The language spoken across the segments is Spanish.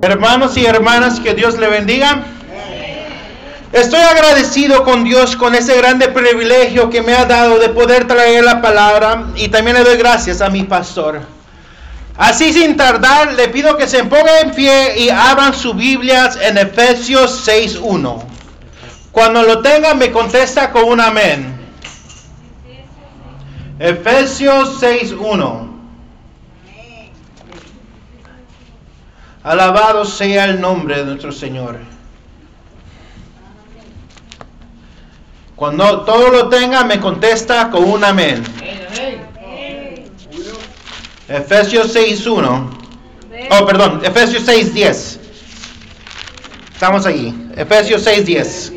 Hermanos y hermanas, que Dios le bendiga. Estoy agradecido con Dios con ese grande privilegio que me ha dado de poder traer la palabra, y también le doy gracias a mi pastor. Así sin tardar, le pido que se pongan en pie y abran sus Biblias en Efesios 6:1. Cuando lo tengan, me contesta con un amén. Efesios 6:1. Alabado sea el nombre de nuestro Señor. Cuando todo lo tenga, me contesta con un amén. Efesios 6:1. Efesios 6:10. Estamos allí. Efesios 6:10.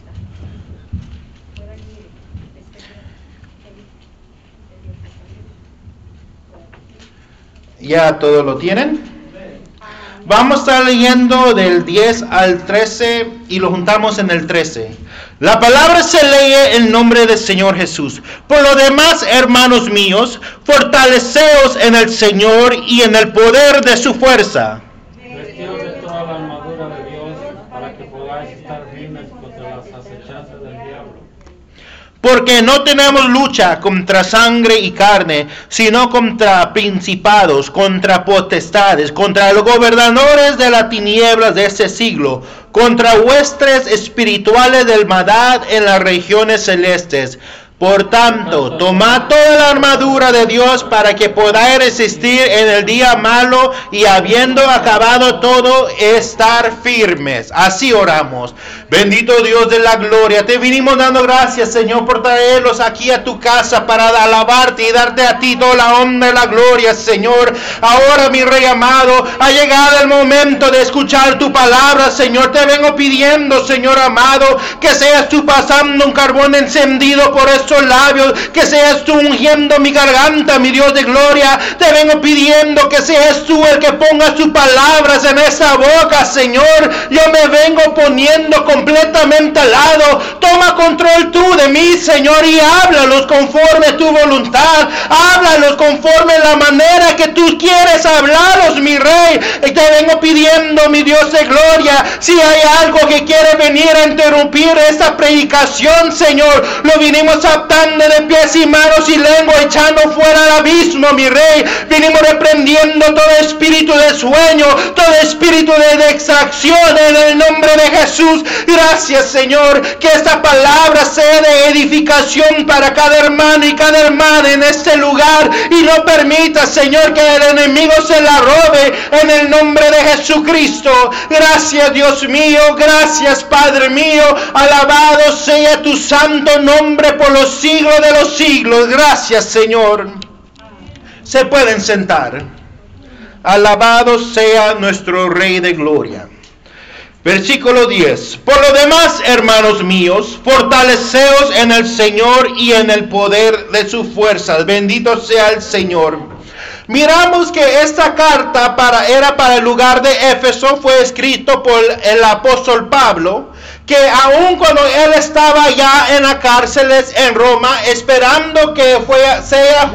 ¿Ya todo lo tienen? Vamos a estar leyendo del 10 al 13 y lo juntamos en el 13. La palabra se lee en nombre del Señor Jesús. Por lo demás, hermanos míos, fortaleceos en el Señor y en el poder de su fuerza. Vestidos de toda la armadura de Dios, para que podáis estar firmes contra las acechanzas del diablo. Porque no tenemos lucha contra sangre y carne, sino contra principados, contra potestades, contra los gobernadores de las tinieblas de este siglo, contra huestes espirituales del maldad en las regiones celestes. Por tanto, tomad toda la armadura de Dios para que podáis resistir en el día malo, y habiendo acabado todo, estar firmes. Así oramos. Bendito Dios de la gloria, te vinimos dando gracias, Señor, por traerlos aquí a tu casa para alabarte y darte a ti toda la honra y la gloria, Señor. Ahora, mi Rey amado, ha llegado el momento de escuchar tu palabra, Señor. Te vengo pidiendo, Señor amado, que seas tú pasando un carbón encendido por estos labios, que seas tú ungiendo mi garganta, mi Dios de gloria. Te vengo pidiendo que seas tú el que pongas tus palabras en esa boca, Señor. Yo me vengo poniendo completamente al lado. Toma control tú de mí, Señor, y háblalos conforme a tu voluntad. Háblalos conforme a la manera que tú quieres hablarlos, mi Rey. Y te vengo pidiendo, mi Dios de gloria, si hay algo que quiere venir a interrumpir esta predicación, Señor, lo vinimos a de pies y manos y lengua, echando fuera al abismo, mi Rey. Vinimos reprendiendo todo espíritu de sueño, todo espíritu de extracción en el nombre de Jesús. Gracias, Señor, que esta palabra sea de edificación para cada hermano y cada hermana en este lugar, y no permita, Señor, que el enemigo se la robe, en el nombre de Jesucristo. Gracias, Dios mío, gracias, Padre mío. Alabado sea tu santo nombre por los siglos de los siglos. Gracias, Señor. Se pueden sentar. Alabado sea nuestro Rey de gloria. Versículo 10. Por lo demás, hermanos míos, fortaleceos en el Señor y en el poder de sus fuerzas. Bendito sea el Señor. Miramos que esta carta era para el lugar de Éfeso. Fue escrito por el apóstol Pablo, que aun cuando él estaba ya en las cárceles en Roma, esperando que sea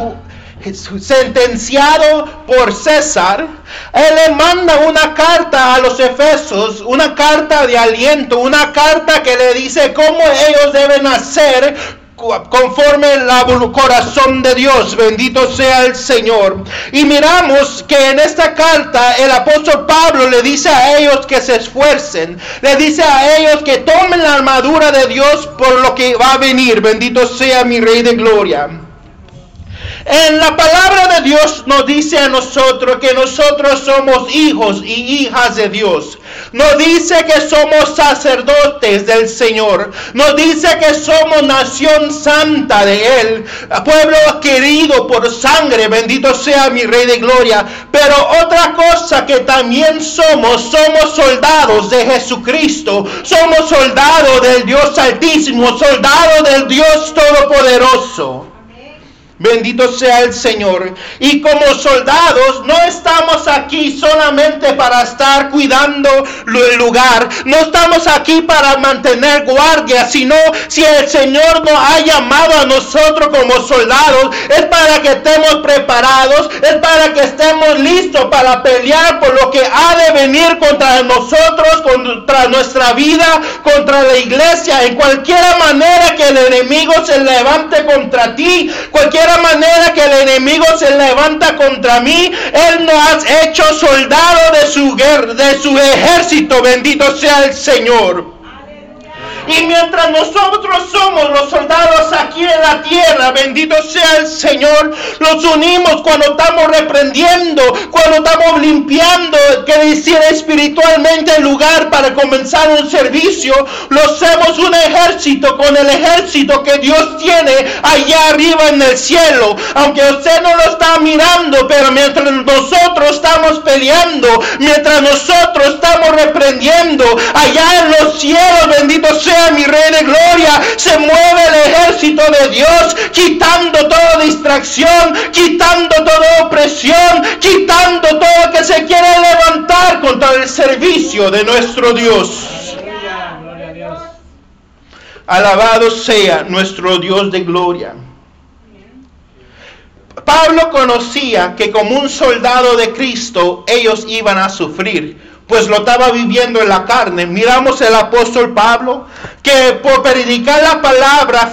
sentenciado por César, él le manda una carta a los efesios, una carta de aliento, una carta que le dice cómo ellos deben hacer conforme el corazón de Dios. Bendito sea el Señor. Y miramos que en esta carta el apóstol Pablo le dice a ellos que se esfuercen, le dice a ellos que tomen la armadura de Dios por lo que va a venir. Bendito sea mi Rey de gloria. En la palabra de Dios nos dice a nosotros que nosotros somos hijos y hijas de Dios. Nos dice que somos sacerdotes del Señor. Nos dice que somos nación santa de Él, pueblo querido por sangre. Bendito sea mi Rey de gloria. Pero otra cosa que también somos soldados de Jesucristo. Somos soldados del Dios Altísimo, soldados del Dios Todopoderoso. Bendito sea el Señor. Y como soldados no estamos aquí solamente para estar cuidando el lugar. No estamos aquí para mantener guardia, sino si el Señor nos ha llamado a nosotros como soldados, es para que estemos preparados, es para que estemos listos listo para pelear por lo que ha de venir contra nosotros, contra nuestra vida, contra la iglesia, en cualquier manera que el enemigo se levante contra ti, cualquier manera que el enemigo se levanta contra mí, Él nos ha hecho soldado de su ejército, bendito sea el Señor. Y mientras nosotros somos los soldados aquí en la tierra, bendito sea el Señor, los unimos cuando estamos reprendiendo, cuando estamos limpiando, que decir espiritualmente el lugar para comenzar un servicio, lo hacemos un ejército con el ejército que Dios tiene allá arriba en el cielo. Aunque usted no lo está mirando, pero mientras nosotros estamos peleando, mientras nosotros estamos reprendiendo, allá en los cielos, bendito sea mi Rey de Gloria, se mueve el ejército de Dios, quitando toda distracción, quitando toda opresión, quitando todo que se quiere levantar contra el servicio de nuestro Dios. Gloria a Dios. Alabado sea nuestro Dios de gloria. Pablo conocía que como un soldado de Cristo ellos iban a sufrir, pues lo estaba viviendo en la carne. Miramos el apóstol Pablo, que por predicar la palabra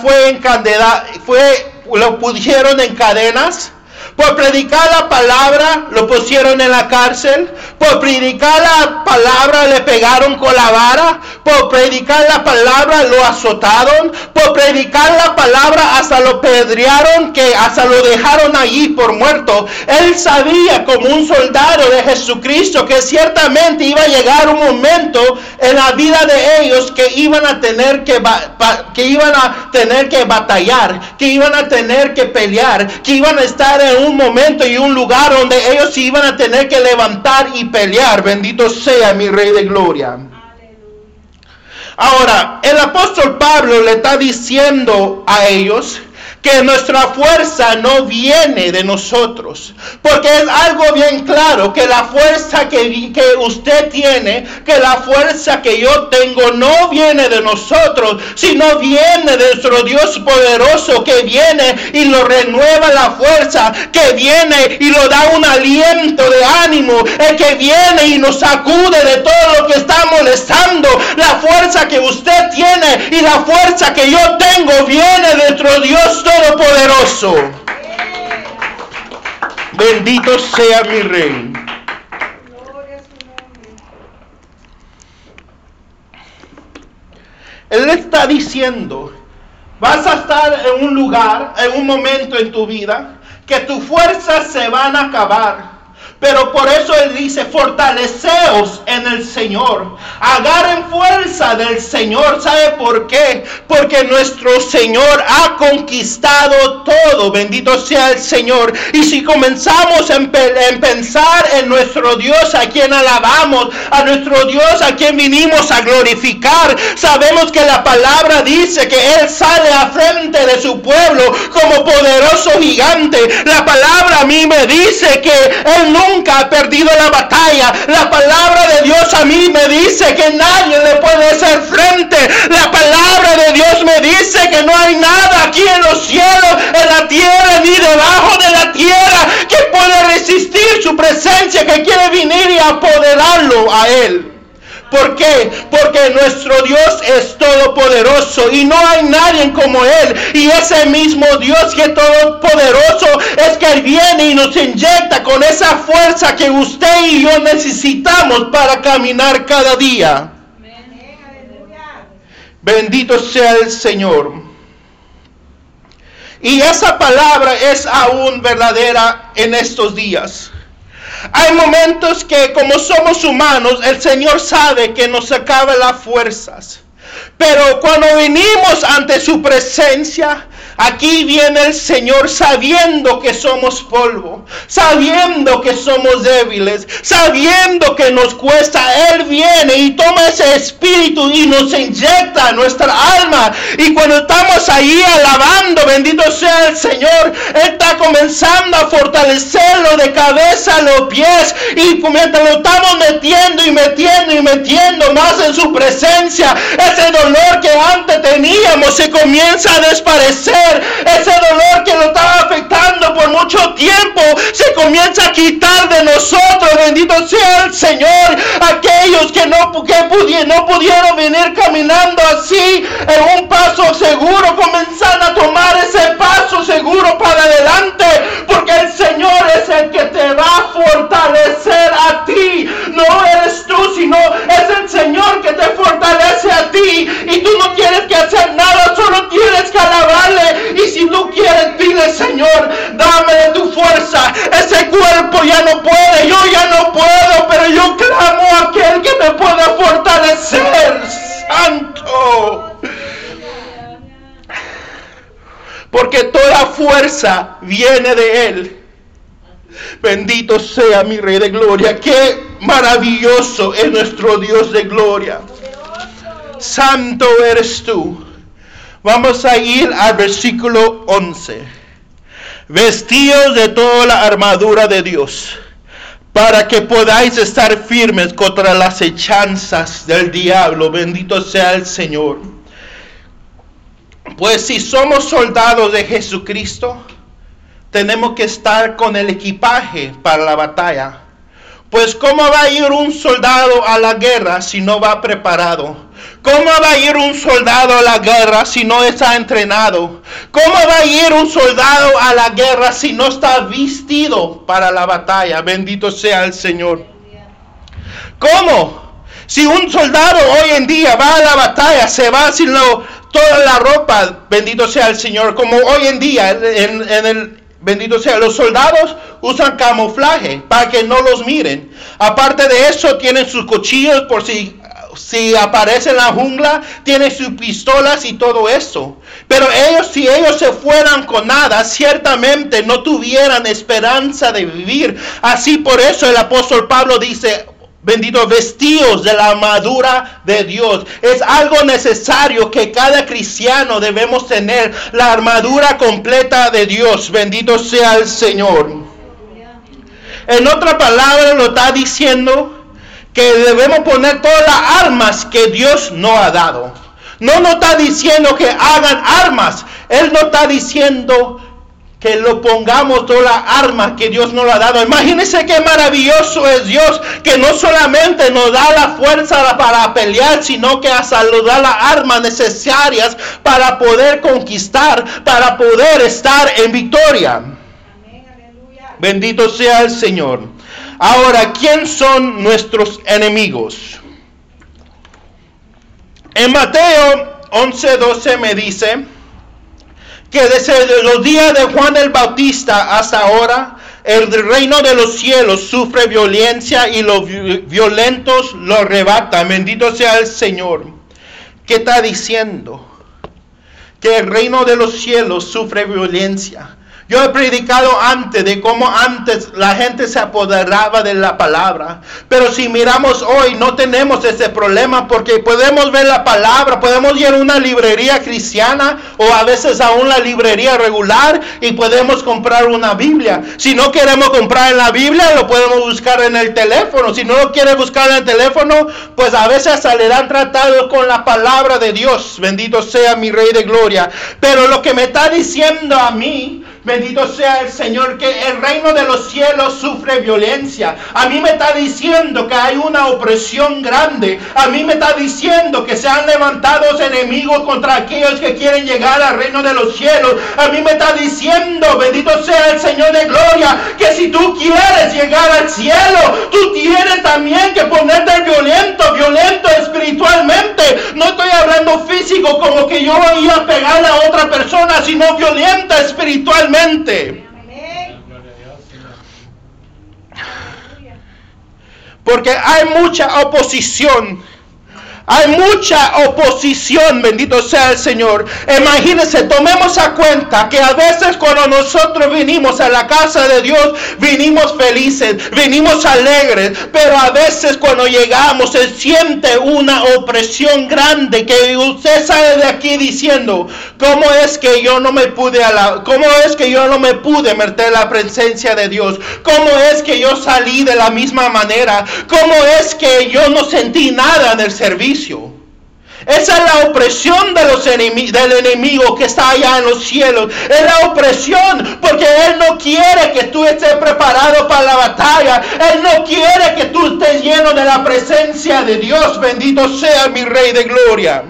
lo pusieron en cadenas. Por predicar la palabra lo pusieron en la cárcel. Por predicar la palabra le pegaron con la vara. Por predicar la palabra lo azotaron. Por predicar la palabra hasta lo pedrearon, que hasta lo dejaron allí por muerto. Él sabía como un soldado de Jesucristo que ciertamente iba a llegar un momento en la vida de ellos que iban a tener que batallar, que iban a tener que pelear, que iban a estar en un momento y un lugar donde ellos iban a tener que levantar y pelear. Bendito sea mi Rey de Gloria. Ahora, el apóstol Pablo le está diciendo a ellos que nuestra fuerza no viene de nosotros, porque es algo bien claro que la fuerza que usted tiene, que la fuerza que yo tengo no viene de nosotros, sino viene de nuestro Dios poderoso, que viene y lo renueva la fuerza, que viene y lo da un aliento de ánimo, el que viene y nos sacude de todo lo que está molestando. La fuerza que usted tiene y la fuerza que yo tengo viene de nuestro Dios Todopoderoso. Bendito sea mi Rey. Él está diciendo, vas a estar en un lugar, en un momento en tu vida, que tus fuerzas se van a acabar. Pero por eso Él dice, fortaleceos en el Señor. Agarren fuerza del Señor. ¿Sabe por qué? Porque nuestro Señor ha conquistado todo. Bendito sea el Señor. Y si comenzamos en pensar en nuestro Dios, a quien alabamos, a nuestro Dios a quien vinimos a glorificar, sabemos que la palabra dice que Él sale a frente de su pueblo como poderoso gigante. La palabra a mí me dice que Él nunca ha perdido la batalla. La palabra de Dios a mí me dice que nadie le puede hacer frente. La palabra de Dios me dice que no hay nada aquí en los cielos, en la tierra, ni debajo de la tierra que pueda resistir su presencia, que quiere venir y apoderarlo a Él. ¿Por qué? Porque nuestro Dios es todopoderoso y no hay nadie como Él. Y ese mismo Dios que es todopoderoso es que Él viene y nos inyecta con esa fuerza que usted y yo necesitamos para caminar cada día. Bendito sea el Señor. Y esa palabra es aún verdadera en estos días. Hay momentos que como somos humanos, el Señor sabe que nos acaban las fuerzas. Pero cuando venimos ante su presencia, aquí viene el Señor sabiendo que somos polvo, sabiendo que somos débiles, sabiendo que nos cuesta. Él viene y toma ese espíritu y nos inyecta a nuestra alma. Y cuando estamos ahí alabando, bendito sea el Señor, Él está comenzando a fortalecerlo de cabeza a los pies. Y mientras lo estamos metiendo y metiendo más en su presencia, ese dolor que antes teníamos se comienza a desaparecer. poder. Ese dolor que lo estaba afectando por mucho tiempo se comienza a quitar de nosotros. Bendito sea el Señor. Aquellos que no pudieron venir caminando así en un paso seguro, comenzar a tomar ese paso seguro para adelante, porque el Señor es el que te va a fortalecer a ti. No eres tú, sino es el Señor que te fortalece a ti, y tú no tienes que hacer nada, solo tienes que alabarle. Y si tú quieres, dile: Señor, dame de tu fuerza. Ese cuerpo ya no puede, yo ya no puedo, pero yo clamo a aquel que me pueda fortalecer. Santo. Porque toda fuerza viene de Él. Bendito sea mi Rey de Gloria. Qué maravilloso es nuestro Dios de gloria. Santo eres tú. Vamos a ir al versículo 11. Vestidos de toda la armadura de Dios, para que podáis estar firmes contra las hechanzas del diablo. Bendito sea el Señor. Pues si somos soldados de Jesucristo, tenemos que estar con el equipaje para la batalla. Pues ¿cómo va a ir un soldado a la guerra si no va preparado? ¿Cómo va a ir un soldado a la guerra si no está entrenado? ¿Cómo va a ir un soldado a la guerra si no está vestido para la batalla? Bendito sea el Señor. ¿Cómo? Si un soldado hoy en día va a la batalla, se va sin toda la ropa, bendito sea el Señor, como hoy en día bendito sea, los soldados usan camuflaje para que no los miren. Aparte de eso, tienen sus cuchillos por si aparece en la jungla, tienen sus pistolas y todo eso. Pero si ellos se fueran con nada, ciertamente no tuvieran esperanza de vivir. Así por eso el apóstol Pablo dice: bendito, vestidos de la armadura de Dios. Es algo necesario que cada cristiano debemos tener, la armadura completa de Dios. Bendito sea el Señor. En otra palabra lo está diciendo que debemos poner todas las armas que Dios nos ha dado. No está diciendo que hagan armas. Él no está diciendo que lo pongamos todas las armas que Dios nos ha dado. Imagínense qué maravilloso es Dios, que no solamente nos da la fuerza para pelear, sino que hasta nos da las armas necesarias para poder conquistar, para poder estar en victoria. Bendito sea el Señor. Ahora, ¿quién son nuestros enemigos? En Mateo 11:12 me dice que desde los días de Juan el Bautista hasta ahora, el reino de los cielos sufre violencia y los violentos lo arrebatan. Bendito sea el Señor. ¿Qué está diciendo? Que el reino de los cielos sufre violencia. Yo he predicado antes de cómo antes la gente se apoderaba de la palabra. Pero si miramos hoy, no tenemos ese problema, porque podemos ver la palabra, podemos ir a una librería cristiana o a veces a una librería regular y podemos comprar una Biblia. Si no queremos comprar en la Biblia, lo podemos buscar en el teléfono. Si no lo quiere buscar en el teléfono, pues a veces hasta le dan tratado con la palabra de Dios. Bendito sea mi Rey de Gloria. Pero lo que me está diciendo a mí, bendito sea el Señor, que el reino de los cielos sufre violencia. A mí me está diciendo que hay una opresión grande. A mí me está diciendo que se han levantado enemigos contra aquellos que quieren llegar al reino de los cielos. A mí me está diciendo, bendito sea el Señor de gloria, que si tú quieres llegar al cielo, tú tienes también que ponerte violento espiritualmente. No estoy hablando físico como que yo voy a pegarle a otra persona, sino violenta espiritualmente. Porque hay mucha oposición. Bendito sea el Señor. Imagínense, tomemos a cuenta que a veces cuando nosotros vinimos a la casa de Dios, vinimos felices, vinimos alegres, pero a veces cuando llegamos se siente una opresión grande, que usted sale de aquí diciendo: ¿cómo es que yo no me pude meter en la presencia de Dios? ¿Cómo es que yo salí de la misma manera? ¿Cómo es que yo no sentí nada en el servicio? Esa es la opresión de del enemigo que está allá en los cielos. Es la opresión porque Él no quiere que tú estés preparado para la batalla. Él no quiere que tú estés lleno de la presencia de Dios. Bendito sea mi Rey de Gloria.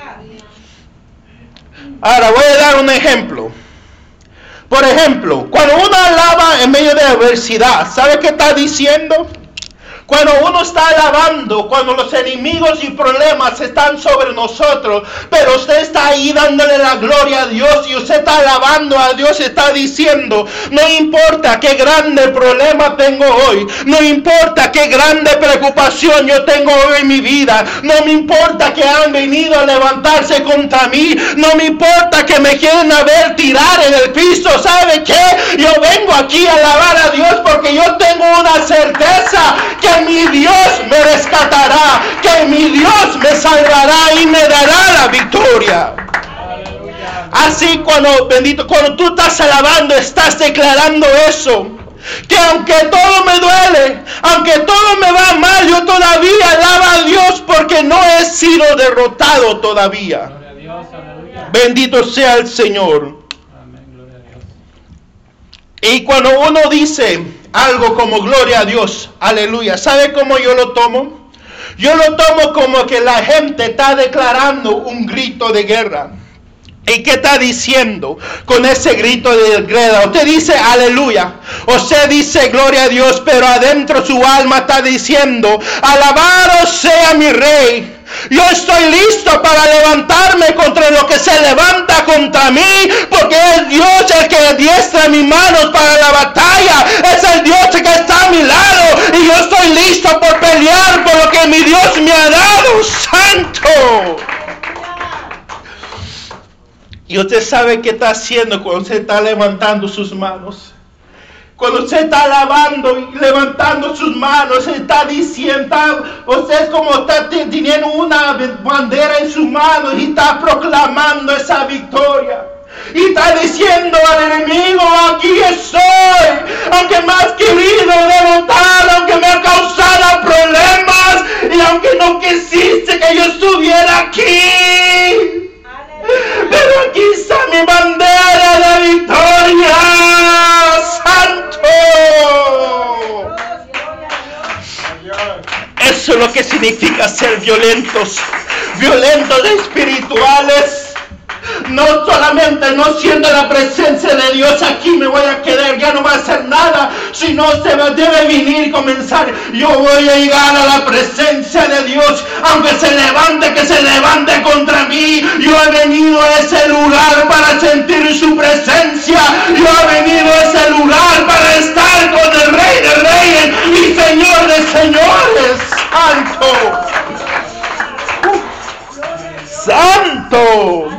Ahora voy a dar un ejemplo. Por ejemplo, cuando uno alaba en medio de adversidad, ¿sabe qué está diciendo? Cuando uno está alabando, cuando los enemigos y problemas están sobre nosotros, pero usted está ahí dándole la gloria a Dios y usted está alabando a Dios, está diciendo, no importa qué grande problema tengo hoy, no importa qué grande preocupación yo tengo hoy en mi vida, no me importa que han venido a levantarse contra mí, no me importa que me quieren ver tirar en el piso, ¿sabe qué? Yo vengo aquí a alabar a Dios porque yo tengo una certeza que mi Dios me rescatará, que mi Dios me salvará y me dará la victoria. Así cuando tú estás alabando, estás declarando eso. Que aunque todo me duele, aunque todo me va mal, yo todavía alabo a Dios porque no he sido derrotado todavía. Bendito sea el Señor. Y cuando uno dice algo como gloria a Dios, aleluya, ¿sabe cómo yo lo tomo? Yo lo tomo como que la gente está declarando un grito de guerra. ¿Y qué está diciendo con ese grito de guerra? Usted dice aleluya, usted dice gloria a Dios, pero adentro su alma está diciendo, alabado sea mi Rey. Yo estoy listo para levantarme contra lo que se levanta contra mí, porque es Dios el que adiestra mis manos para la batalla, es el Dios que está a mi lado, y yo estoy listo por pelear por lo que mi Dios me ha dado. ¡Santo! Y usted sabe qué está haciendo cuando usted está levantando sus manos. Cuando usted está alabando y levantando sus manos, está diciendo, usted como está teniendo una bandera en sus manos y está proclamando esa victoria. Y está diciendo al enemigo, aquí estoy, aunque me has querido derrotar, aunque me ha causado problemas, y aunque no quisiste que yo estuviera aquí. Pero aquí está mi bandera de victoria. ¡Santo! Eso es lo que significa ser violentos. Violentos espirituales. No solamente no siendo la presencia de Dios aquí me voy a quedar, ya no va a hacer nada, sino se debe venir y comenzar. Yo voy a llegar a la presencia de Dios, aunque se levante, que se levante contra mí. Yo he venido a ese lugar para sentir su presencia. Yo he venido a ese lugar para estar con el Rey de Reyes y Señor de Señores. ¡Santo! ¡Santo!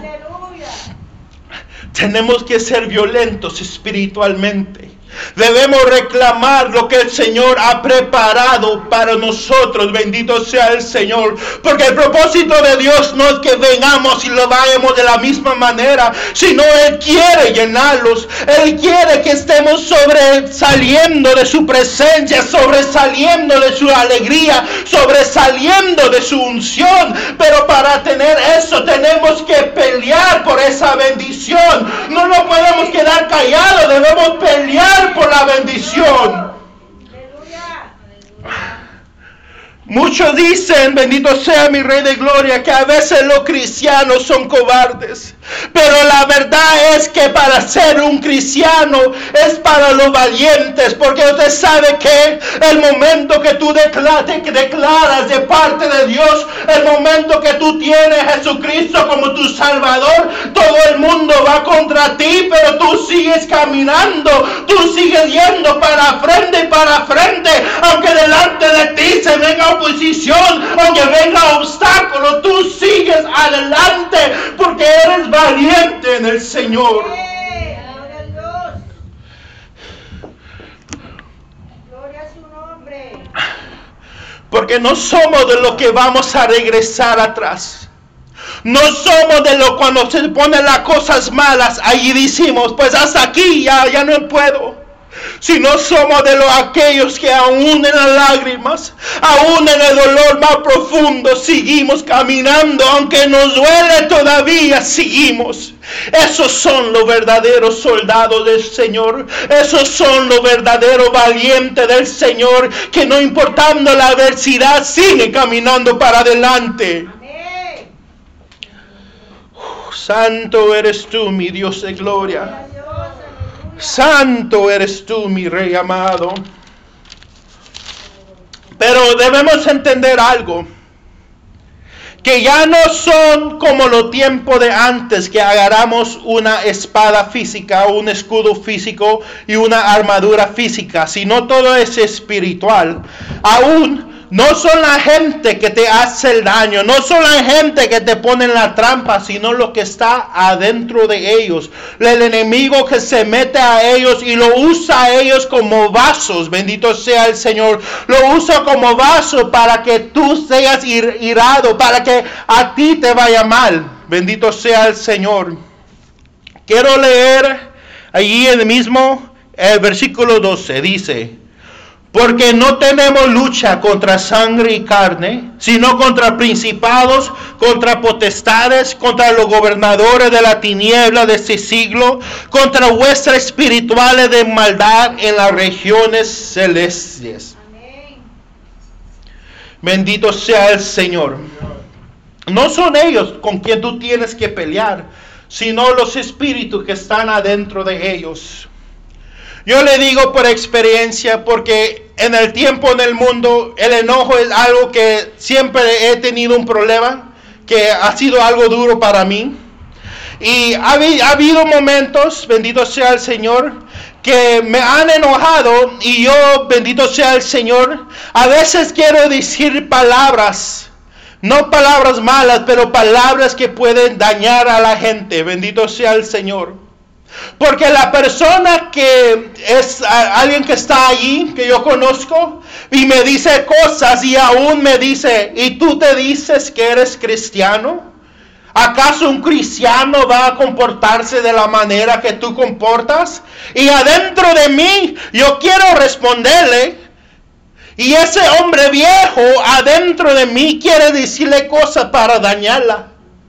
Tenemos que ser violentos espiritualmente. Debemos reclamar lo que el Señor ha preparado para nosotros. Bendito sea el Señor. Porque el propósito de Dios no es que vengamos y lo vayamos de la misma manera, sino Él quiere llenarlos. Él quiere que estemos sobresaliendo de su presencia, sobresaliendo de su alegría, sobresaliendo de su unción. Pero para tener eso tenemos que pelear por esa bendición. No nos podemos quedar callados, debemos pelear por la bendición. Muchos dicen, bendito sea mi Rey de Gloria, que a veces los cristianos son cobardes. Pero la verdad es que para ser un cristiano es para los valientes. Porque usted sabe que el momento que tú declaras de parte de Dios, el momento que tú tienes a Jesucristo como tu Salvador, todo el mundo va contra ti, pero tú sigues caminando, tú sigues yendo para frente, aunque delante de ti se venga oposición, aunque venga obstáculos, tú sigues adelante porque eres valiente en el Señor. Gloria a su nombre. Porque no somos de los que vamos a regresar atrás. No somos de los cuando se ponen las cosas malas, ahí decimos, pues hasta aquí, ya no puedo. Si no somos de aquellos que aún en las lágrimas, aún en el dolor más profundo, seguimos caminando, aunque nos duele todavía, seguimos. Esos son los verdaderos soldados del Señor. Esos son los verdaderos valientes del Señor, que no importando la adversidad, siguen caminando para adelante. Amén. Santo eres tú, mi Dios de gloria. Santo eres tú, mi Rey amado. Pero debemos entender algo. Que ya no son como los tiempos de antes, que agarramos una espada física, un escudo físico y una armadura física, sino todo es espiritual. Aún no son la gente que te hace el daño, no son la gente que te pone en la trampa, sino lo que está adentro de ellos. El enemigo que se mete a ellos y lo usa a ellos como vasos, bendito sea el Señor. Lo usa como vaso para que tú seas irado, para que a ti te vaya mal. Bendito sea el Señor. Quiero leer allí el mismo, el versículo 12, dice: porque no tenemos lucha contra sangre y carne, sino contra principados, contra potestades, contra los gobernadores de la tiniebla de este siglo, contra vuestras espirituales de maldad en las regiones celestes. Amén. Bendito sea el Señor. No son ellos con quien tú tienes que pelear, sino los espíritus que están adentro de ellos. Yo le digo por experiencia, porque en el tiempo, en el mundo, el enojo es algo que siempre he tenido un problema, que ha sido algo duro para mí. Y ha habido momentos, bendito sea el Señor, que me han enojado, y yo, bendito sea el Señor, a veces quiero decir palabras, no palabras malas, pero palabras que pueden dañar a la gente, bendito sea el Señor. Porque la persona que es alguien que está allí, que yo conozco, y me dice cosas y aún me dice: ¿y tú te dices que eres cristiano? ¿Acaso un cristiano va a comportarse de la manera que tú comportas? Y adentro de mí yo quiero responderle, y ese hombre viejo adentro de mí quiere decirle cosas para dañarla.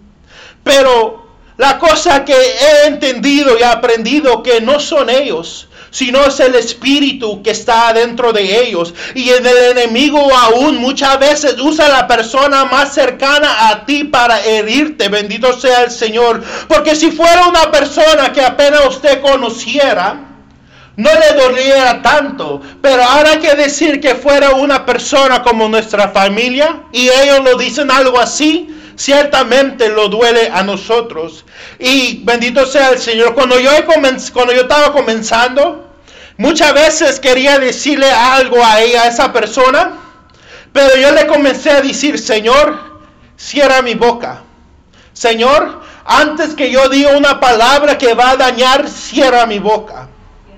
Pero la cosa que he entendido y aprendido, que no son ellos, sino es el espíritu que está dentro de ellos. Y el enemigo aún muchas veces usa a la persona más cercana a ti para herirte, bendito sea el Señor. Porque si fuera una persona que apenas usted conociera, no le doliera tanto. Pero ahora que decir que fuera una persona como nuestra familia, y ellos lo dicen algo así, ciertamente lo duele a nosotros. Y bendito sea el Señor. Cuando yo estaba comenzando, muchas veces quería decirle algo a ella, a esa persona, pero yo le comencé a decir: Señor, cierra mi boca. Señor, antes que yo diga una palabra que va a dañar, cierra mi boca.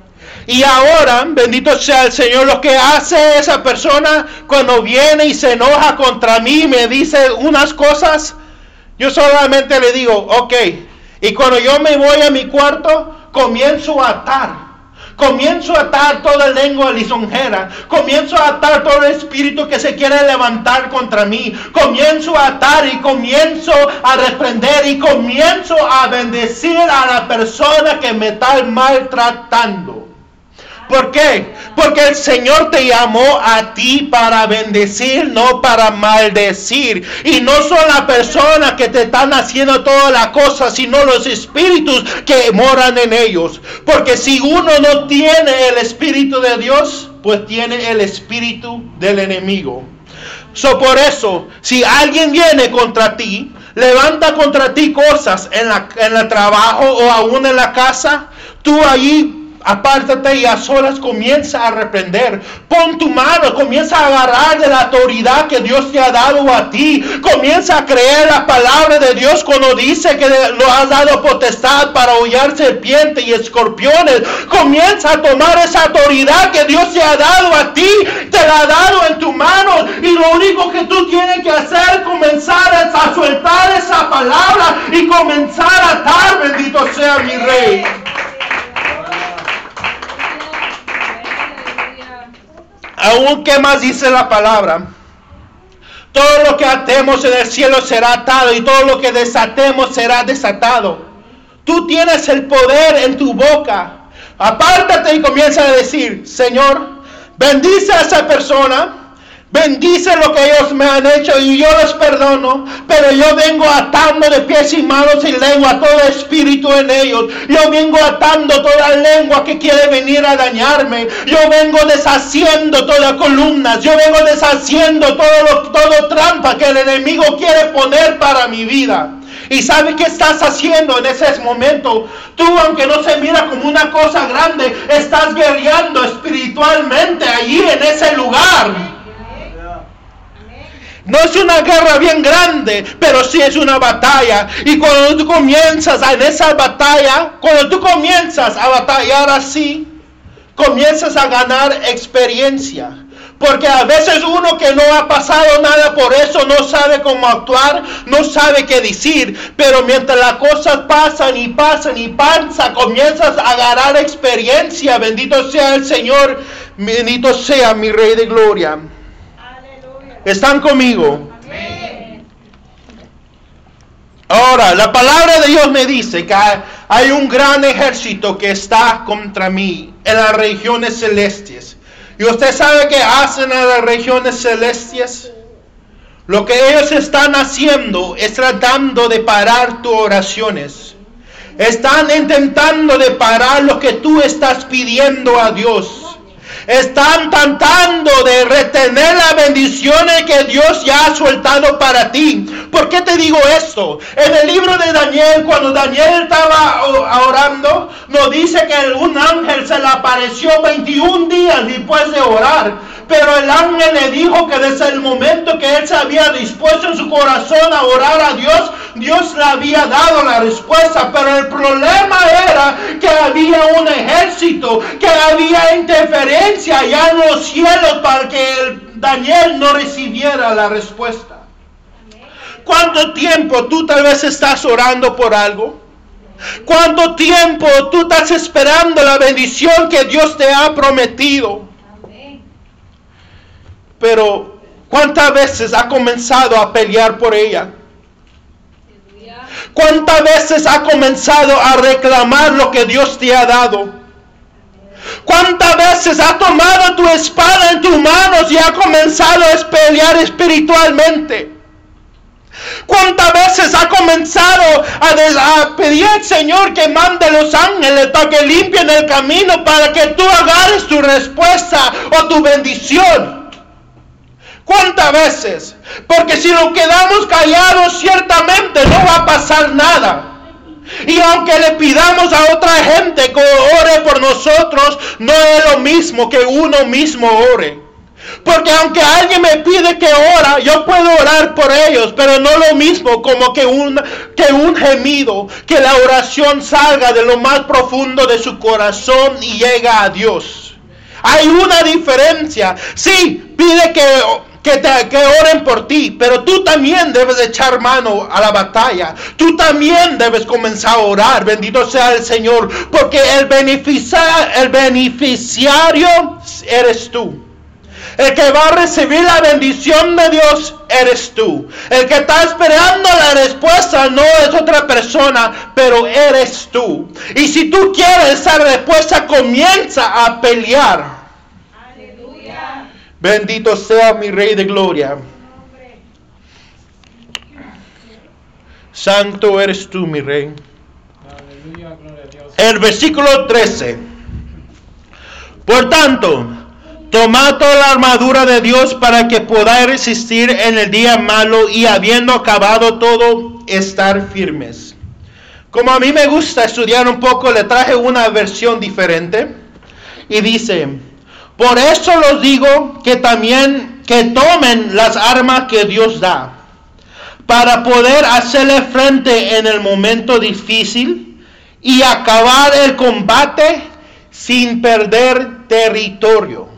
Y ahora, bendito sea el Señor, lo que hace esa persona cuando viene y se enoja contra mí, me dice unas cosas, yo solamente le digo: ok. Y cuando yo me voy a mi cuarto, comienzo a atar toda lengua lisonjera, comienzo a atar todo el espíritu que se quiere levantar contra mí, comienzo a atar y comienzo a reprender y comienzo a bendecir a la persona que me está maltratando. ¿Por qué? Porque el Señor te llamó a ti para bendecir, no para maldecir. Y no son las personas que te están haciendo todas las cosas, sino los espíritus que moran en ellos. Porque si uno no tiene el espíritu de Dios, pues tiene el espíritu del enemigo. Por eso, si alguien viene contra ti, levanta contra ti cosas en el trabajo o aún en la casa, tú allí apártate y a solas comienza a reprender. Pon tu mano, comienza a agarrar de la autoridad que Dios te ha dado a ti. Comienza a creer la palabra de Dios cuando dice que lo has dado potestad para hollar serpientes y escorpiones. Comienza a tomar esa autoridad que Dios te ha dado a ti. Te la ha dado en tu mano. Y lo único que tú tienes que hacer es comenzar a soltar esa palabra y comenzar a atar. Bendito sea mi Rey. Aún que más dice la palabra, todo lo que atemos en el cielo será atado y todo lo que desatemos será desatado. Tú tienes el poder en tu boca. Apártate y comienza a decir, Señor, bendice a esa persona, bendice lo que ellos me han hecho y yo les perdono, pero yo vengo atando de pies y manos y lengua todo espíritu en ellos. Yo vengo atando toda lengua que quiere venir a dañarme. Yo vengo deshaciendo todas columnas. Yo vengo deshaciendo todo trampa que el enemigo quiere poner para mi vida. ¿Y sabe qué estás haciendo en ese momento? Tú, aunque no se mira como una cosa grande, estás guerreando espiritualmente allí en ese lugar. No es una guerra bien grande, pero sí es una batalla. Y cuando tú comienzas en esa batalla, cuando tú comienzas a batallar así, comienzas a ganar experiencia. Porque a veces uno que no ha pasado nada por eso no sabe cómo actuar, no sabe qué decir. Pero mientras las cosas pasan y pasan y pasan, comienzas a ganar experiencia. Bendito sea el Señor, bendito sea mi Rey de Gloria. Aleluya. ¿Están conmigo? Amén. Ahora, la palabra de Dios me dice que hay un gran ejército que está contra mí en las regiones celestes. ¿Y usted sabe qué hacen en las regiones celestes? Lo que ellos están haciendo es tratando de parar tus oraciones. Están intentando de parar lo que tú estás pidiendo a Dios. Están tratando de retener las bendiciones que Dios ya ha soltado para ti. ¿Por qué te digo esto? En el libro de Daniel, cuando Daniel estaba orando, nos dice que un ángel se le apareció 21 días después de orar. Pero el ángel le dijo que desde el momento que él se había dispuesto en su corazón a orar a Dios, Dios le había dado la respuesta. Pero el problema era que había un ejército, que había interferencia allá en los cielos para que Daniel no recibiera la respuesta. ¿Cuánto tiempo tú tal vez estás orando por algo? ¿Cuánto tiempo tú estás esperando la bendición que Dios te ha prometido? Pero ¿cuántas veces ha comenzado a pelear por ella? ¿Cuántas veces ha comenzado a reclamar lo que Dios te ha dado? ¿Cuántas veces ha tomado tu espada en tus manos y ha comenzado a pelear espiritualmente? ¿Cuántas veces ha comenzado a pedir al Señor que mande los ángeles para que limpien el camino para que tú agarres tu respuesta o tu bendición? ¿Cuántas veces? Porque si nos quedamos callados, ciertamente no va a pasar nada. Y aunque le pidamos a otra gente que ore por nosotros, no es lo mismo que uno mismo ore. Porque aunque alguien me pide que ora, yo puedo orar por ellos, pero no lo mismo como que un gemido, que la oración salga de lo más profundo de su corazón y llega a Dios. Hay una diferencia. Sí, pide que oren por ti, pero tú también debes echar mano a la batalla. Tú también debes comenzar a orar. Bendito sea el Señor, porque el beneficiario eres tú. El que va a recibir la bendición de Dios eres tú. El que está esperando la respuesta no es otra persona, pero eres tú. Y si tú quieres esa respuesta, comienza a pelear. Aleluya. Bendito sea mi Rey de Gloria. Santo eres tú, mi Rey. Aleluya, gloria a Dios. El versículo 13. Por tanto, tomad toda la armadura de Dios para que podáis resistir en el día malo y habiendo acabado todo, estar firmes. Como a mí me gusta estudiar un poco, le traje una versión diferente. Y dice, por eso los digo que tomen las armas que Dios da, para poder hacerle frente en el momento difícil y acabar el combate sin perder territorio.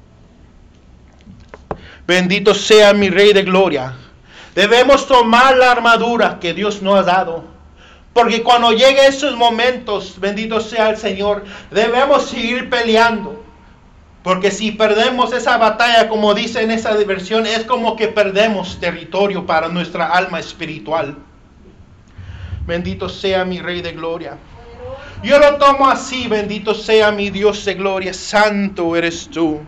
Bendito sea mi Rey de Gloria. Debemos tomar la armadura que Dios nos ha dado. Porque cuando lleguen esos momentos, bendito sea el Señor, debemos seguir peleando. Porque si perdemos esa batalla, como dice en esa versión, es como que perdemos territorio para nuestra alma espiritual. Bendito sea mi Rey de Gloria. Yo lo tomo así, bendito sea mi Dios de gloria, santo eres tú.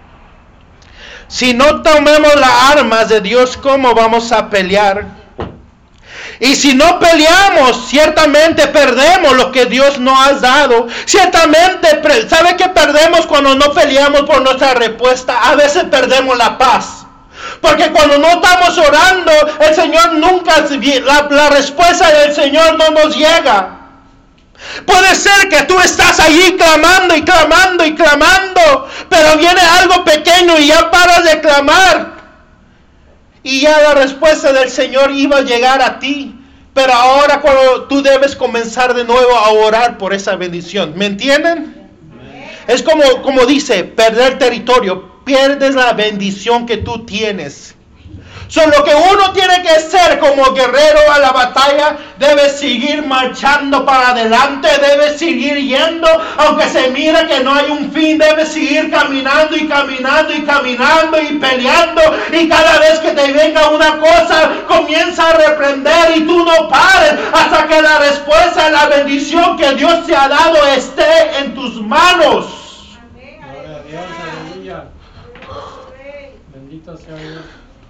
Si no tomemos las armas de Dios, ¿cómo vamos a pelear? Y si no peleamos, ciertamente perdemos lo que Dios nos ha dado. Ciertamente, ¿sabe qué perdemos cuando no peleamos por nuestra respuesta? A veces perdemos la paz. Porque cuando no estamos orando, el Señor nunca, la respuesta del Señor no nos llega. Puede ser que tú estás allí clamando y clamando y clamando, pero viene algo pequeño y ya paras de clamar. Y ya la respuesta del Señor iba a llegar a ti. Pero ahora cuando tú debes comenzar de nuevo a orar por esa bendición. ¿Me entienden? Es como dice, perder territorio. Pierdes la bendición que tú tienes. Lo que uno tiene que hacer como guerrero a la batalla, debe seguir marchando para adelante, debe seguir yendo, aunque se mira que no hay un fin, debe seguir caminando y caminando y caminando y peleando, y cada vez que te venga una cosa, comienza a reprender y tú no pares hasta que la respuesta, la bendición que Dios te ha dado esté en tus manos. Gloria a Dios, aleluya. Bendito sea Dios.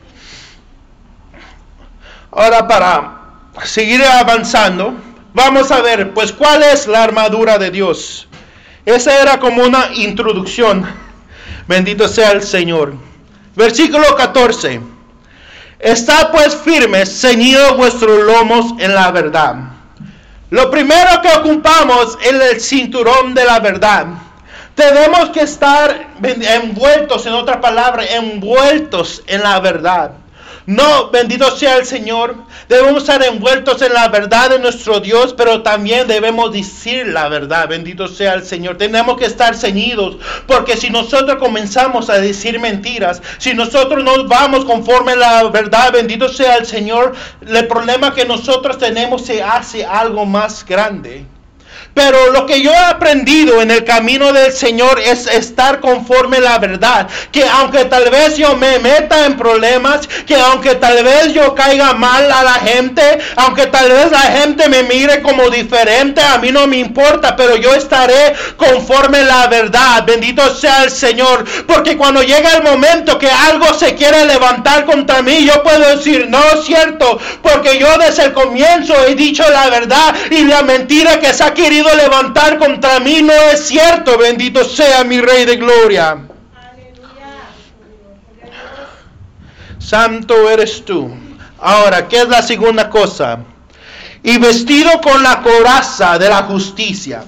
Ahora para seguir avanzando, vamos a ver, pues, ¿cuál es la armadura de Dios? Esa era como una introducción. Bendito sea el Señor. Versículo 14. Está pues firmes, ceñidos vuestros lomos en la verdad. Lo primero que ocupamos es el cinturón de la verdad. Tenemos que estar envueltos, en otra palabra, envueltos en la verdad. No, bendito sea el Señor. Debemos estar envueltos en la verdad de nuestro Dios, pero también debemos decir la verdad. Bendito sea el Señor. Tenemos que estar ceñidos, porque si nosotros comenzamos a decir mentiras, si nosotros no vamos conforme a la verdad, bendito sea el Señor, el problema que nosotros tenemos se hace algo más grande. Pero lo que yo he aprendido en el camino del Señor es estar conforme a la verdad. Que aunque tal vez yo me meta en problemas, que aunque tal vez yo caiga mal a la gente, aunque tal vez la gente me mire como diferente, a mí no me importa, pero yo estaré conforme a la verdad. Bendito sea el Señor. Porque cuando llega el momento que algo se quiere levantar contra mí, yo puedo decir, no es cierto, porque yo desde el comienzo he dicho la verdad, y la mentira que se ha querido levantar contra mí no es cierto. Bendito sea mi Rey de Gloria. Aleluya. Santo eres tú. Ahora, ¿qué es la segunda cosa? Y vestido con la coraza de la justicia.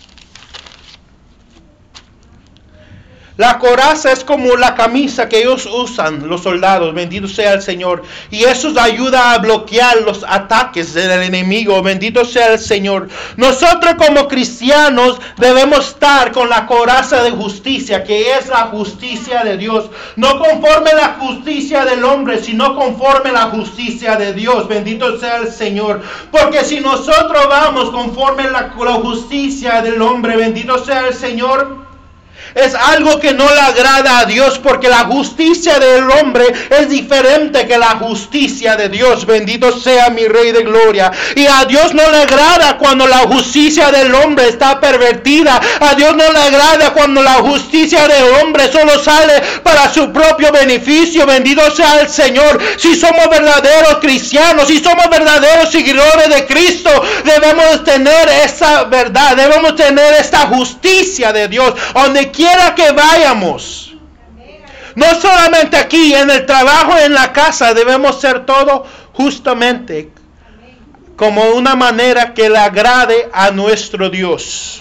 La coraza es como la camisa que ellos usan, los soldados, bendito sea el Señor. Y eso ayuda a bloquear los ataques del enemigo, bendito sea el Señor. Nosotros como cristianos debemos estar con la coraza de justicia, que es la justicia de Dios. No conforme a la justicia del hombre, sino conforme a la justicia de Dios, bendito sea el Señor. Porque si nosotros vamos conforme a la justicia del hombre, bendito sea el Señor, es algo que no le agrada a Dios, porque la justicia del hombre es diferente que la justicia de Dios. Bendito sea mi Rey de Gloria. Y a Dios no le agrada cuando la justicia del hombre está pervertida. A Dios no le agrada cuando la justicia del hombre solo sale para su propio beneficio. Bendito sea el Señor. Si somos verdaderos cristianos, si somos verdaderos seguidores de Cristo, debemos tener esa verdad, debemos tener esta justicia de Dios donde quiera que vayamos. No solamente aquí, en el trabajo, en la casa, debemos ser todo justamente como una manera que le agrade a nuestro Dios.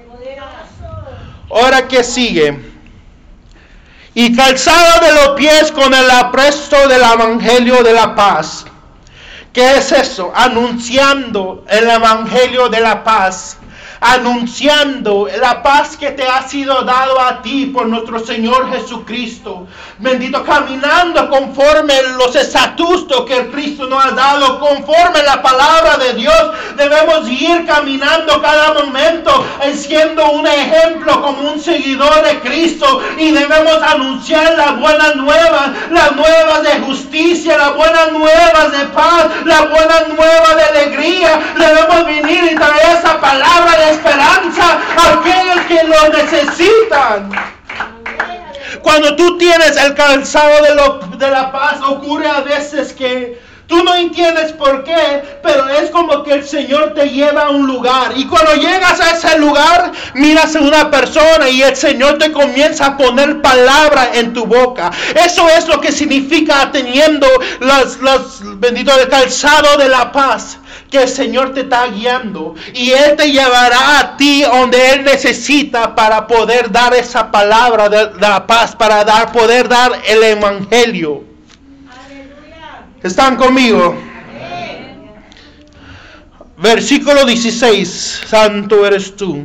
Ahora que sigue. Y calzado de los pies con el apresto del evangelio de la paz. ¿Qué es eso? Anunciando el evangelio de la paz. anunciando la paz que te ha sido dado a ti por nuestro Señor Jesucristo. Bendito, caminando conforme los estatutos que Cristo nos ha dado, conforme la palabra de Dios. Debemos ir caminando cada momento, siendo un ejemplo como un seguidor de Cristo, y debemos anunciar las buenas nuevas de justicia, las buenas nuevas de paz, las buenas nuevas de alegría. Debemos venir y traer esa palabra de esperanza a aquellos que lo necesitan. Cuando tú tienes el calzado de la paz, ocurre a veces que tú no entiendes por qué, pero es como que el Señor te lleva a un lugar. Y cuando llegas a ese lugar, miras a una persona y el Señor te comienza a poner palabra en tu boca. Eso es lo que significa teniendo el calzado de la paz. Que el Señor te está guiando y Él te llevará a ti donde Él necesita para poder dar esa palabra de la paz, para poder dar el evangelio. Aleluya. ¿Están conmigo? Amén. Versículo 16. Santo eres tú.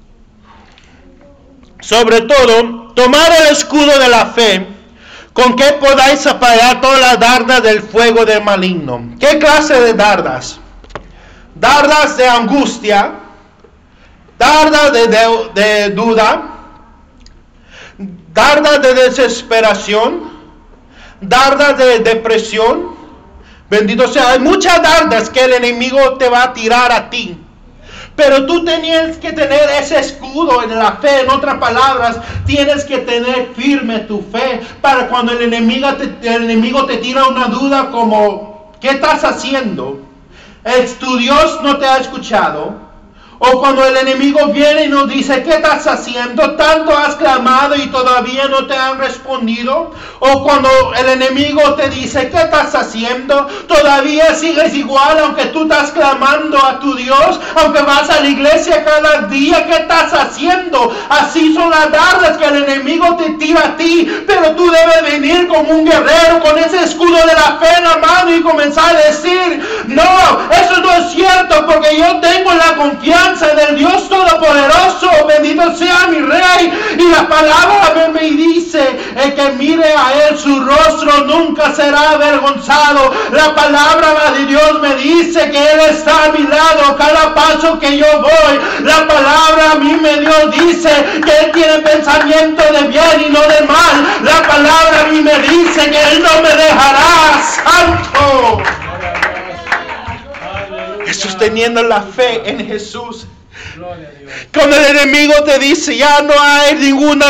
Sobre todo, tomad el escudo de la fe, con que podáis apagar todas las dardas del fuego del maligno. ¿Qué clase de dardas? Dardas de angustia, dardas de duda, dardas de desesperación, dardas de depresión. Bendito sea, hay muchas dardas que el enemigo te va a tirar a ti. Pero tú tienes que tener ese escudo en la fe. En otras palabras, tienes que tener firme tu fe para cuando el enemigo te tira una duda como, ¿qué estás haciendo? Tu Dios no te ha escuchado. O cuando el enemigo viene y nos dice, ¿qué estás haciendo? Tanto has clamado y todavía no te han respondido. O cuando el enemigo te dice, ¿qué estás haciendo? Todavía sigues igual, aunque tú estás clamando a tu Dios, aunque vas a la iglesia cada día, ¿qué estás haciendo? Así son las dardas que el enemigo te tira a ti. Pero tú debes venir como un guerrero con ese escudo de la fe en la mano y comenzar a decir, no, eso no es cierto, porque yo tengo la confianza del Dios Todopoderoso. Bendito sea mi Rey. Y la palabra me dice, el que mire a Él su rostro nunca será avergonzado. La palabra de Dios me dice que Él está a mi lado cada paso que yo voy. La palabra a mí dice que Él tiene pensamiento de bien y no de mal. La palabra a mí me dice que Él no me dejará. ¡Santo! Sosteniendo la fe en Jesús. Cuando el enemigo te dice, ya no hay ninguna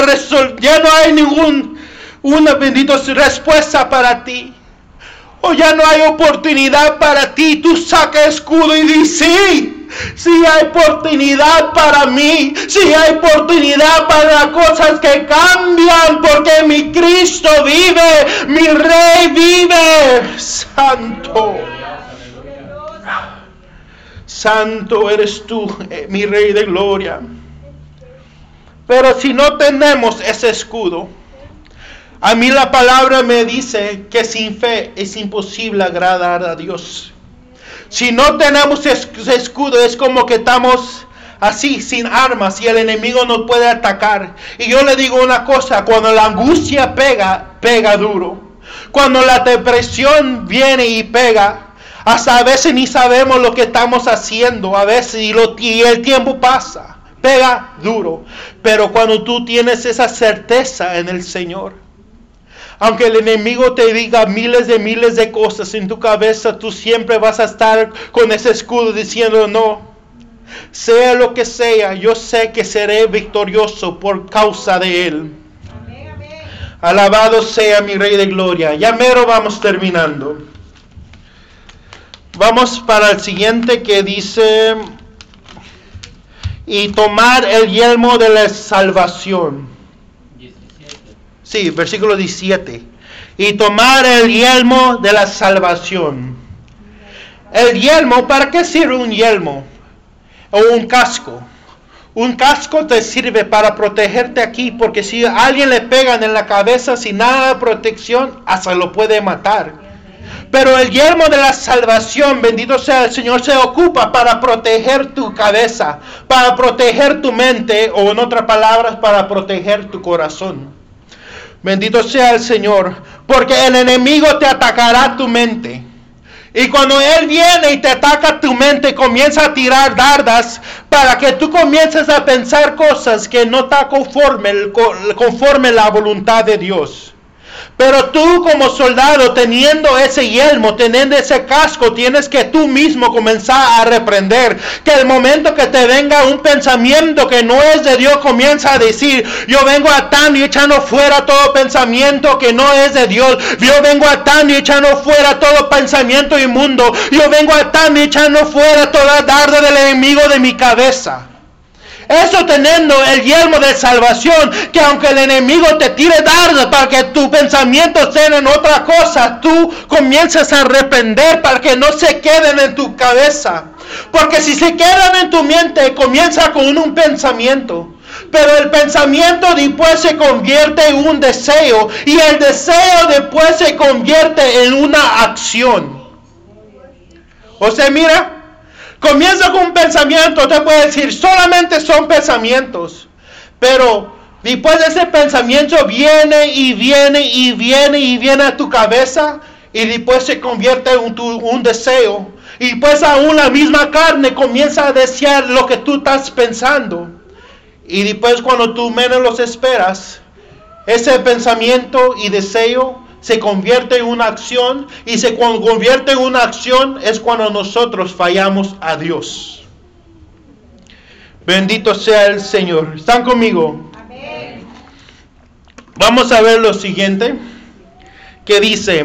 bendita respuesta para ti, o ya no hay oportunidad para ti, tú saca escudo y dices, sí hay oportunidad para mí, sí hay oportunidad para cosas que cambian, porque mi Cristo vive, mi Rey vive. Santo. Santo eres tú, mi Rey de gloria. Pero si no tenemos ese escudo, a mí la palabra me dice que sin fe es imposible agradar a Dios. Si no tenemos ese escudo, es como que estamos así, sin armas, y el enemigo nos puede atacar. Y yo le digo una cosa, cuando la angustia pega duro. Cuando la depresión viene y pega, hasta a veces ni sabemos lo que estamos haciendo, a veces y el tiempo pasa, pega duro. Pero cuando tú tienes esa certeza en el Señor, aunque el enemigo te diga miles de cosas en tu cabeza, tú siempre vas a estar con ese escudo diciendo, no, sea lo que sea, yo sé que seré victorioso por causa de Él. Amén, amén. Alabado sea mi Rey de gloria. Ya mero vamos terminando. Vamos para el siguiente que dice, y tomar el yelmo de la salvación. 17. Sí, versículo 17. Y tomar el yelmo de la salvación. El yelmo, ¿para qué sirve un yelmo? O un casco. Un casco te sirve para protegerte aquí, porque si a alguien le pegan en la cabeza sin nada de protección, hasta lo puede matar. Pero el yelmo de la salvación, bendito sea el Señor, se ocupa para proteger tu cabeza, para proteger tu mente, o en otras palabras, para proteger tu corazón. Bendito sea el Señor, porque el enemigo te atacará tu mente. Y cuando Él viene y te ataca tu mente, comienza a tirar dardas para que tú comiences a pensar cosas que no están conforme la voluntad de Dios. Pero tú como soldado, teniendo ese yelmo, teniendo ese casco, tienes que tú mismo comenzar a reprender. Que el momento que te venga un pensamiento que no es de Dios, comienza a decir: yo vengo atando y echando fuera todo pensamiento que no es de Dios. Yo vengo atando y echando fuera todo pensamiento inmundo. Yo vengo atando y echando fuera toda dardo del enemigo de mi cabeza. Eso teniendo el yelmo de salvación, que aunque el enemigo te tire dardos para que tus pensamientos sean en otra cosa, tú comienzas a arrepender para que no se queden en tu cabeza. Porque si se quedan en tu mente, comienza con un pensamiento. Pero el pensamiento después se convierte en un deseo. Y el deseo después se convierte en una acción. O sea, mira. Comienza con un pensamiento, te puede decir, solamente son pensamientos. Pero después de ese pensamiento viene y viene y viene y viene a tu cabeza. Y después se convierte en un deseo. Y pues aún la misma carne comienza a desear lo que tú estás pensando. Y después cuando tú menos los esperas, ese pensamiento y deseo se convierte en una acción, y se convierte en una acción es cuando nosotros fallamos a Dios. Bendito sea el Señor. ¿Están conmigo? Amén. Vamos a ver lo siguiente, que dice: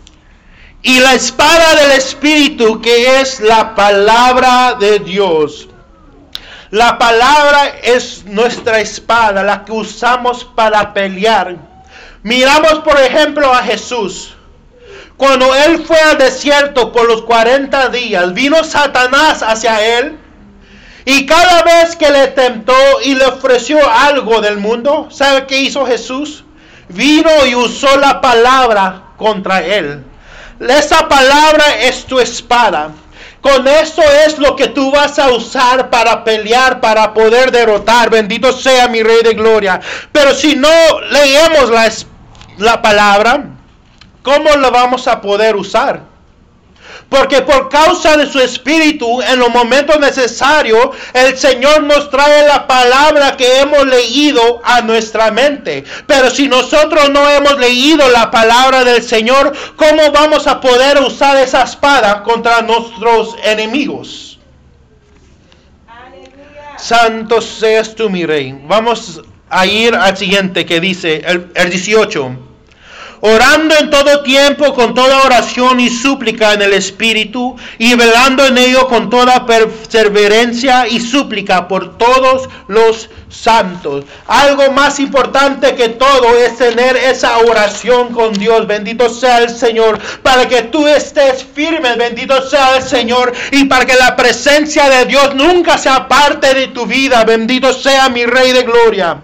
y la espada del Espíritu, que es la palabra de Dios. La palabra es nuestra espada, la que usamos para pelear. Miramos por ejemplo a Jesús. Cuando Él fue al desierto por los 40 días, vino Satanás hacia Él. Y cada vez que le tentó y le ofreció algo del mundo, ¿sabe qué hizo Jesús? Vino y usó la palabra contra Él. Esa palabra es tu espada. Con esto es lo que tú vas a usar para pelear, para poder derrotar. Bendito sea mi Rey de Gloria. Pero si no leemos la palabra, ¿cómo la vamos a poder usar? Porque por causa de su Espíritu, en los momentos necesarios, el Señor nos trae la palabra que hemos leído a nuestra mente. Pero si nosotros no hemos leído la palabra del Señor, ¿cómo vamos a poder usar esa espada contra nuestros enemigos? Aleluya. Santo seas tú, mi Rey. Vamos a ir al siguiente, que dice el 18. Orando en todo tiempo con toda oración y súplica en el Espíritu, y velando en ello con toda perseverancia y súplica por todos los santos. Algo más importante que todo es tener esa oración con Dios. Bendito sea el Señor, para que tú estés firme. Bendito sea el Señor, y para que la presencia de Dios nunca sea parte de tu vida. Bendito sea mi Rey de Gloria.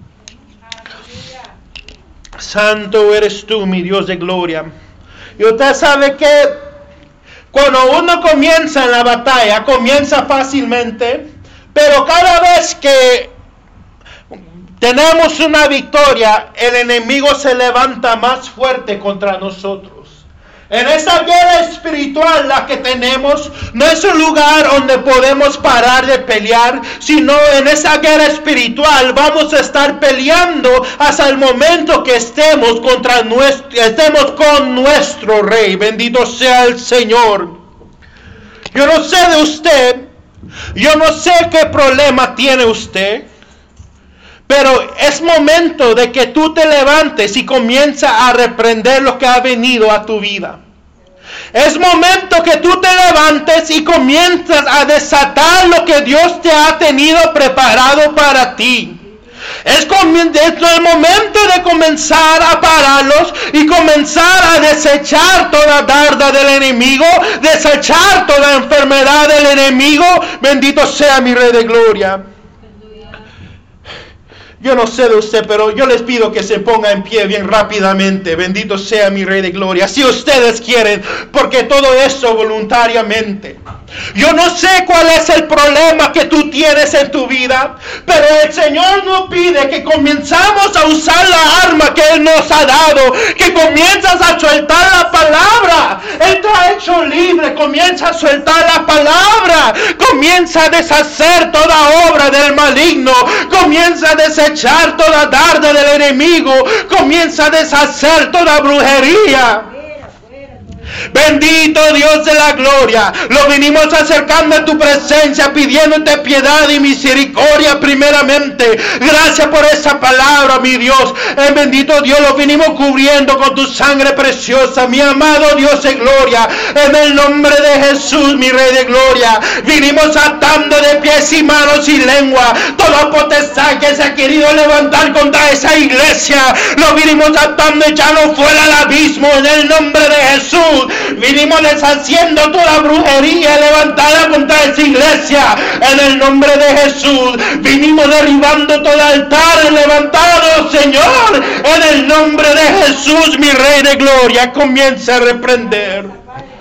Santo eres tú, mi Dios de gloria. Y usted sabe que cuando uno comienza en la batalla, comienza fácilmente, pero cada vez que tenemos una victoria, el enemigo se levanta más fuerte contra nosotros. En esa guerra espiritual la que tenemos, no es un lugar donde podemos parar de pelear, sino en esa guerra espiritual vamos a estar peleando hasta el momento que estemos con nuestro Rey. Bendito sea el Señor. Yo no sé de usted, yo no sé qué problema tiene usted, pero es momento de que tú te levantes y comiences a reprender lo que ha venido a tu vida. Es momento que tú te levantes y comienzas a desatar lo que Dios te ha tenido preparado para ti. Es el momento de comenzar a pararlos y comenzar a desechar toda darda del enemigo, desechar toda enfermedad del enemigo. Bendito sea mi Rey de Gloria. Yo no sé de usted, pero yo les pido que se ponga en pie bien rápidamente. Bendito sea mi Rey de Gloria. Si ustedes quieren, porque todo esto voluntariamente. Yo no sé cuál es el problema que tú tienes en tu vida, pero el Señor nos pide que comenzamos a usar la arma que Él nos ha dado, que comienzas a soltar la palabra. Él te ha hecho libre, comienza a soltar la palabra, comienza a deshacer toda obra del maligno, comienza a desechar toda darda del enemigo, comienza a deshacer toda brujería. Bendito Dios de la gloria, lo venimos acercando a tu presencia, pidiéndote piedad y misericordia primeramente. Gracias por esa palabra, mi Dios. Bendito Dios, lo venimos cubriendo con tu sangre preciosa, mi amado Dios de gloria. En el nombre de Jesús, mi Rey de gloria, vinimos atando de pies y manos y lengua toda potestad que se ha querido levantar contra esa iglesia. Lo vinimos atando, echando fuera al abismo en el nombre de Jesús. Vinimos deshaciendo toda brujería levantada contra esa iglesia en el nombre de Jesús. Vinimos derribando todo altar levantado, Señor, en el nombre de Jesús, mi Rey de gloria. Comienza a reprender.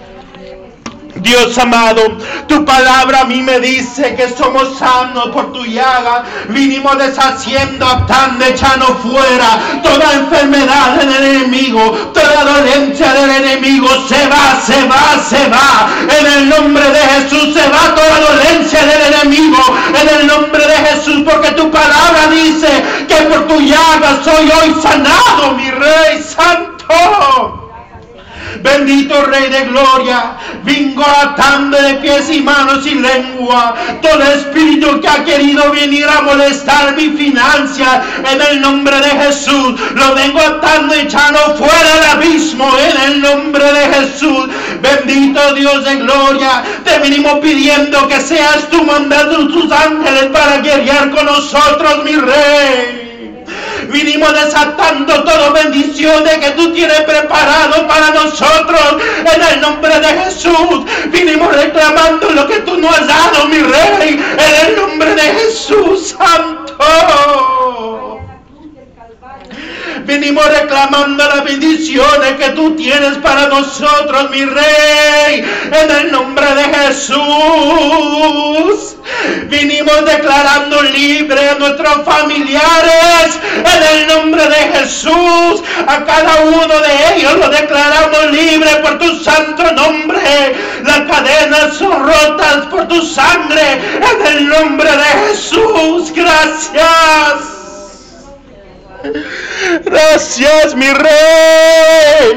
Dios amado, tu palabra a mí me dice que somos sanos por tu llaga. Vinimos deshaciendo, atando, echando fuera toda enfermedad del enemigo, toda dolencia del enemigo. Se va, se va, se va. En el nombre de Jesús se va toda dolencia del enemigo. En el nombre de Jesús, porque tu palabra dice que por tu llaga soy hoy sanado, mi Rey Santo. Bendito Rey de gloria, vengo atando de pies y manos y lengua todo espíritu que ha querido venir a molestar mi financia. En el nombre de Jesús lo vengo atando y echando fuera del abismo. En el nombre de Jesús, bendito Dios de gloria, te venimos pidiendo que seas tú mandando tus ángeles para guerrear con nosotros, mi Rey. Vinimos desatando toda bendición que tú tienes preparado para nosotros en el nombre de Jesús. Vinimos reclamando lo que tú nos has dado, mi Rey, en el nombre de Jesús Santo. Venimos reclamando las bendiciones que tú tienes para nosotros, mi Rey, en el nombre de Jesús. Vinimos declarando libre a nuestros familiares, en el nombre de Jesús. A cada uno de ellos lo declaramos libre por tu santo nombre. Las cadenas son rotas por tu sangre, en el nombre de Jesús. Gracias. Gracias, mi Rey.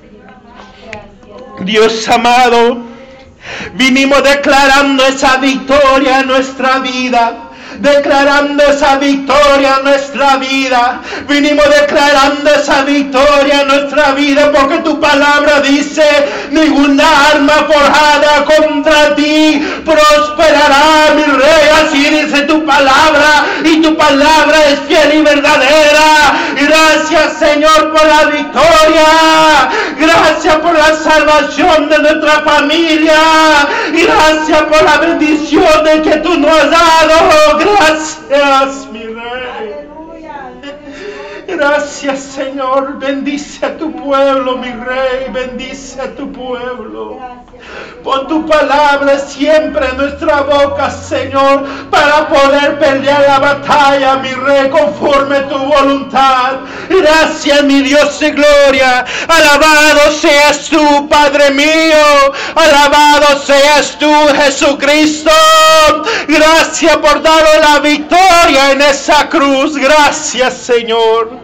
Dios amado, vinimos declarando esa victoria en nuestra vida. Declarando esa victoria en nuestra vida. Vinimos declarando esa victoria en nuestra vida, porque tu palabra dice: ninguna arma forjada contra ti prosperará, mi Rey. Así dice tu palabra, y tu palabra es fiel y verdadera. Gracias, Señor, por la victoria. Gracias por la salvación de nuestra familia. Gracias por la bendición que tú nos has dado. Gracias, mi Rey. Gracias, Señor. Bendice a tu pueblo, mi Rey. Bendice a tu pueblo. Pon tu palabra siempre en nuestra boca, Señor, para poder pelear la batalla, mi Rey, conforme tu voluntad. Gracias, mi Dios de gloria. Alabado seas tú, Padre mío. Alabado seas tú, Jesucristo. Gracias por darnos la victoria en esa cruz. Gracias, Señor.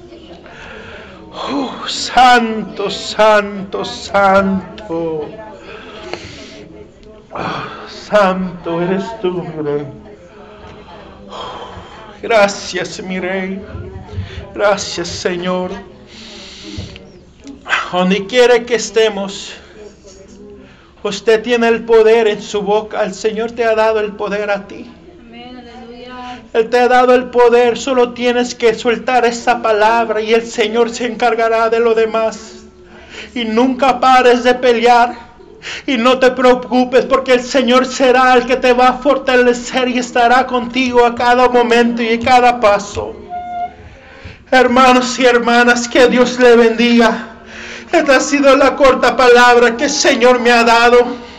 Santo, santo, santo. Santo eres tú, mi Rey. Gracias, mi Rey. Gracias, Señor. Donde quiera que estemos, usted tiene el poder en su boca. El Señor te ha dado el poder a ti. Él te ha dado el poder, solo tienes que soltar esa palabra y el Señor se encargará de lo demás. Y nunca pares de pelear y no te preocupes, porque el Señor será el que te va a fortalecer y estará contigo a cada momento y a cada paso. Hermanos y hermanas, que Dios le bendiga. Esta ha sido la corta palabra que el Señor me ha dado.